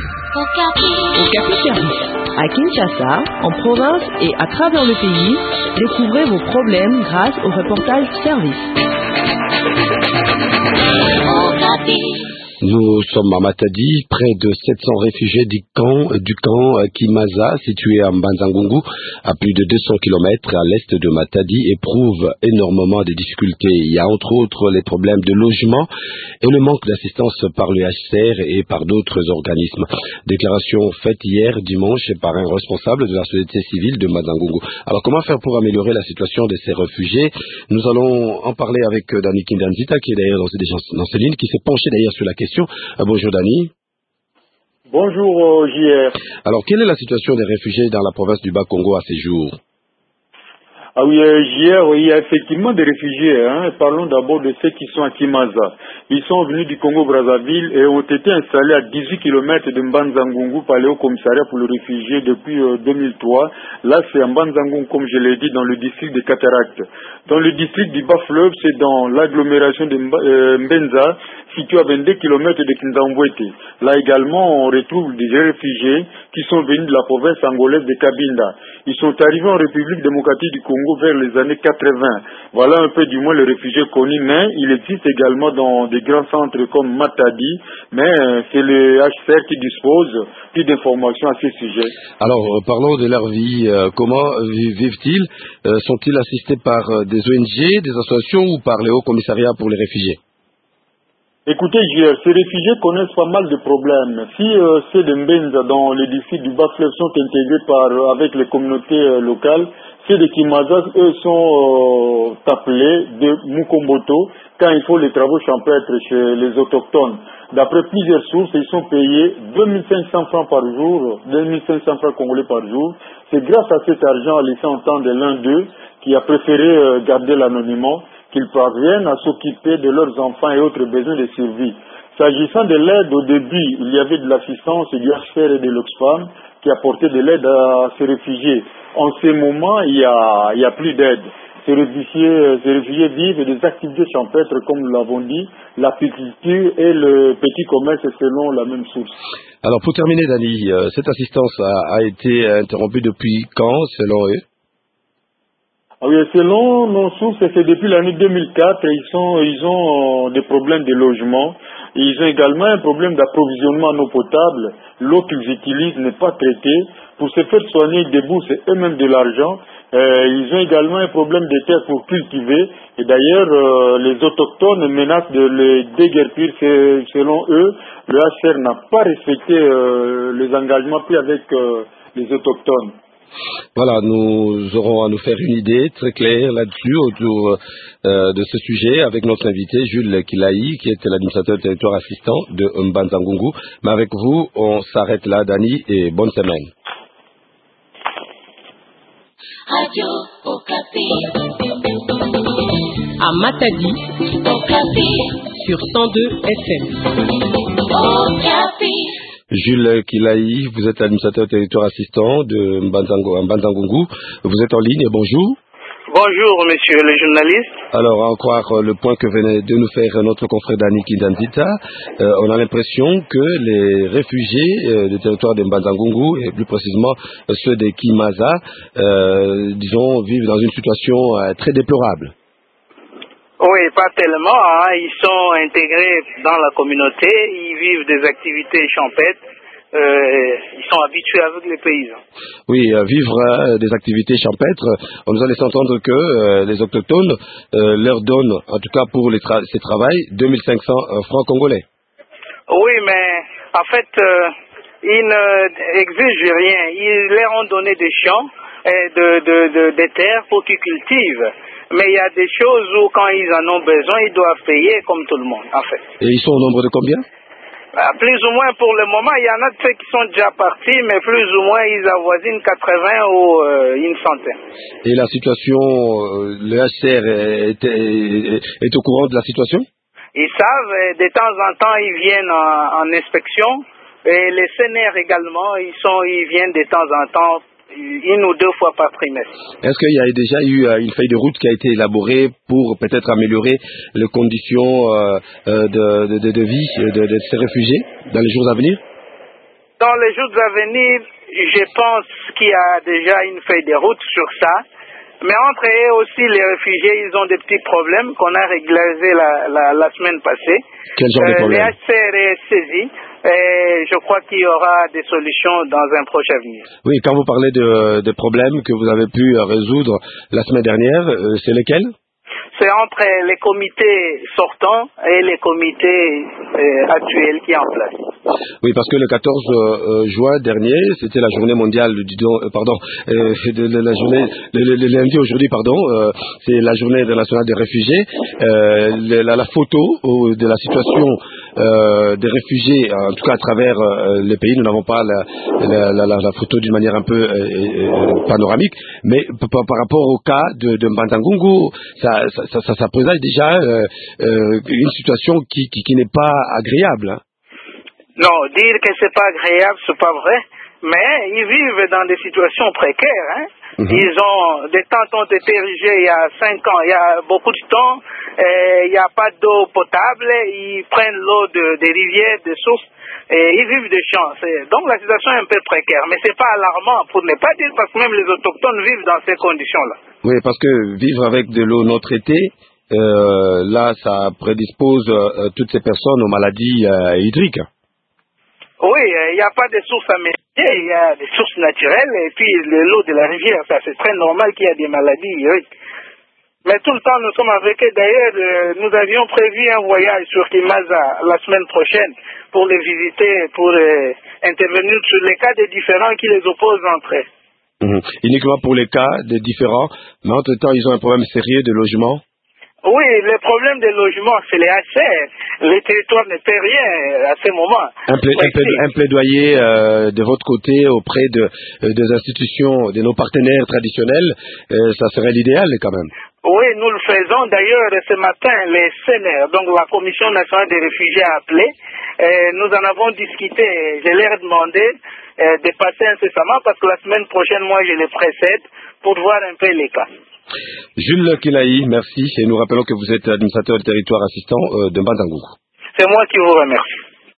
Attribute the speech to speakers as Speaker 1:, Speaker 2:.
Speaker 1: Okapi Service. À Kinshasa, en province et à travers le pays, découvrez vos problèmes grâce au reportage service.
Speaker 2: Nous sommes à Matadi, près de 700 réfugiés du camp Kimaza, situé à Mbanza-Ngungu, à plus de 200 km à l'est de Matadi, éprouvent énormément de difficultés. Il y a entre autres les problèmes de logement et le manque d'assistance par le HCR et par d'autres organismes. Déclaration faite hier dimanche par un responsable de la société civile de Mbanza-Ngungu. Alors comment faire pour améliorer la situation de ces réfugiés? Nous allons en parler avec Dani Kindanzita, qui est d'ailleurs dans ces lignes, qui s'est penché d'ailleurs sur la question. Bonjour Dani.
Speaker 3: Bonjour JR.
Speaker 2: Alors quelle est la situation des réfugiés dans la province du Bas-Congo à ces jours?
Speaker 3: Ah oui, JR, il y a effectivement des réfugiés. Parlons d'abord de ceux qui sont à Kimaza. Ils sont venus du Congo-Brazzaville et ont été installés à 18 km de Mbanza-Ngungu par le Haut-Commissariat pour les réfugiés depuis 2003. Là, c'est à Mbanza-Ngungu, comme je l'ai dit, dans le district de Cataracte. Dans le district du Bas-Fleuve, c'est dans l'agglomération de Mbenza, situé à 22 km de Kinzambwete. Là également, on retrouve des réfugiés qui sont venus de la province angolaise de Cabinda. Ils sont arrivés en République démocratique du Congo vers les années 80. Voilà un peu du moins les réfugiés connus, mais il existe également dans des grands centres comme Matadi, mais c'est le HCR qui dispose plus d'informations à ce sujet.
Speaker 2: Alors, parlons de leur vie. Comment vivent-ils? Sont-ils assistés par des ONG, des associations ou par les hauts commissariats pour les réfugiés?
Speaker 3: Écoutez, ces réfugiés connaissent pas mal de problèmes. Si ceux de Mbenza dans les districts du Bas-Fleuve sont intégrés avec les communautés locales, ceux de Kimaza, eux, sont appelés de Mukomboto quand il faut les travaux champêtres chez les autochtones. D'après plusieurs sources, ils sont payés 2500 francs par jour, 2500 francs congolais par jour. C'est grâce à cet argent, laissé entendre l'un d'eux, qui a préféré garder l'anonymat, qu'ils parviennent à s'occuper de leurs enfants et autres besoins de survie. S'agissant de l'aide, au début, il y avait de l'assistance du HCR et de l'Oxfam qui apportaient de l'aide à ces réfugiés. En ce moment, il y a plus d'aide. Ces réfugiés vivent des activités champêtres, comme nous l'avons dit, l'apiculture et le petit commerce selon la même source.
Speaker 2: Alors pour terminer, Dani, cette assistance a été interrompue depuis quand, selon eux?
Speaker 3: Oui, selon nos sources, c'est depuis l'année 2004, ils ont des problèmes de logement. Ils ont également un problème d'approvisionnement en eau potable. L'eau qu'ils utilisent n'est pas traitée. Pour se faire soigner, ils déboursent eux-mêmes de l'argent. Ils ont également un problème de terre pour cultiver. Et d'ailleurs, les autochtones menacent de les déguerpir. Selon eux, le HCR n'a pas respecté les engagements pris avec les autochtones.
Speaker 2: Voilà, nous aurons à nous faire une idée très claire là-dessus autour de ce sujet avec notre invité Jules Kilaï, qui est l'administrateur du territoire assistant de Mbanza-Ngungu. Mais avec vous, on s'arrête là, Dani, et bonne semaine.
Speaker 4: Radio Okapi.
Speaker 1: À Matadi,
Speaker 4: Okapi.
Speaker 1: sur 102 FM.
Speaker 4: Okapi.
Speaker 2: Jules Kilaï, vous êtes administrateur territoire assistant de Mbanza-Ngungu. Vous êtes en ligne, bonjour.
Speaker 5: Bonjour, monsieur le journaliste.
Speaker 2: Alors, à en croire le point que venait de nous faire notre confrère Dani Kindanzita, on a l'impression que les réfugiés du territoire de Mbanza-Ngungu, et plus précisément ceux de Kimaza, vivent dans une situation très déplorable.
Speaker 5: Oui, pas tellement. Ils sont intégrés dans la communauté, ils vivent des activités champêtres, ils sont habitués avec les paysans.
Speaker 2: Oui, vivre des activités champêtres, on nous a laissé entendre que les autochtones leur donnent, en tout cas pour ces travails, 2500 francs congolais.
Speaker 5: Oui, mais en fait, ils n'exigent rien. Ils leur ont donné des champs et des terres pour qu'ils cultivent. Mais il y a des choses où, quand ils en ont besoin, ils doivent payer comme tout le monde, en fait.
Speaker 2: Et ils sont au nombre de combien?
Speaker 5: Plus ou moins pour le moment. Il y en a de ceux qui sont déjà partis, mais plus ou moins, ils avoisinent 80 ou une centaine.
Speaker 2: Et la situation, le HCR est au courant de la situation?
Speaker 5: Ils savent, de temps en temps, ils viennent en inspection. Et les CNR également, ils viennent de temps en temps, une ou deux fois par trimestre.
Speaker 2: Est-ce qu'il y a déjà eu une feuille de route qui a été élaborée pour peut-être améliorer les conditions de vie de ces réfugiés dans les jours à venir?
Speaker 5: dans les jours à venir, je pense qu'il y a déjà une feuille de route sur ça. Mais entre eux aussi, les réfugiés, ils ont des petits problèmes qu'on a réglés la semaine passée.
Speaker 2: Quels genre de problèmes?
Speaker 5: Les HCR est saisi et je crois qu'il y aura des solutions dans un proche avenir.
Speaker 2: Oui, quand vous parlez de problèmes que vous avez pu résoudre la semaine dernière, c'est lesquels?
Speaker 5: C'est entre les comités sortants et les comités actuels qui sont en place.
Speaker 2: Oui, parce que le 14 juin dernier, c'était la journée mondiale le lundi aujourd'hui, c'est la journée internationale des réfugiés. La photo de la situation des réfugiés, en tout cas à travers le pays, nous n'avons pas la photo d'une manière un peu panoramique, mais par rapport au cas de Mbanza-Ngungu, ça présage déjà une situation qui n'est pas agréable. Hein.
Speaker 5: Non, dire que c'est pas agréable, c'est pas vrai, mais ils vivent dans des situations précaires. Hein. Des tentes ont été érigées il y a 5 ans, il y a beaucoup de temps, il n'y a pas d'eau potable, ils prennent l'eau des rivières, des sources, et ils vivent des champs. Donc la situation est un peu précaire, mais c'est pas alarmant pour ne pas dire, parce que même les autochtones vivent dans ces conditions-là.
Speaker 2: Oui, parce que vivre avec de l'eau non traitée, là, ça prédispose toutes ces personnes aux maladies hydriques.
Speaker 5: Oui, il n'y a pas de sources améliorées, il y a des sources naturelles, et puis l'eau de la rivière, ça c'est très normal qu'il y ait des maladies hydriques. Mais tout le temps, nous sommes avec eux. D'ailleurs, nous avions prévu un voyage sur Kimaza la semaine prochaine pour les visiter, pour intervenir sur les cas des différents qui les opposent entre eux.
Speaker 2: Uniquement pour les cas des différents, mais entre-temps, ils ont un problème sérieux de logement.
Speaker 5: Oui, le problème des logements, c'est les HCR. Les territoires ne paient rien à ce moment.
Speaker 2: Un plaidoyer de votre côté auprès des institutions, de nos partenaires traditionnels, ça serait l'idéal quand même.
Speaker 5: Oui, nous le faisons. D'ailleurs, ce matin, les CNR, donc la Commission nationale des réfugiés a appelé. Nous en avons discuté. Je leur ai demandé de passer incessamment parce que la semaine prochaine, moi, je les précède pour voir un peu les cas.
Speaker 2: Jules Kilaï, merci. Et nous rappelons que vous êtes administrateur du territoire assistant de Mbanza-Ngungu.
Speaker 5: C'est moi qui vous remercie.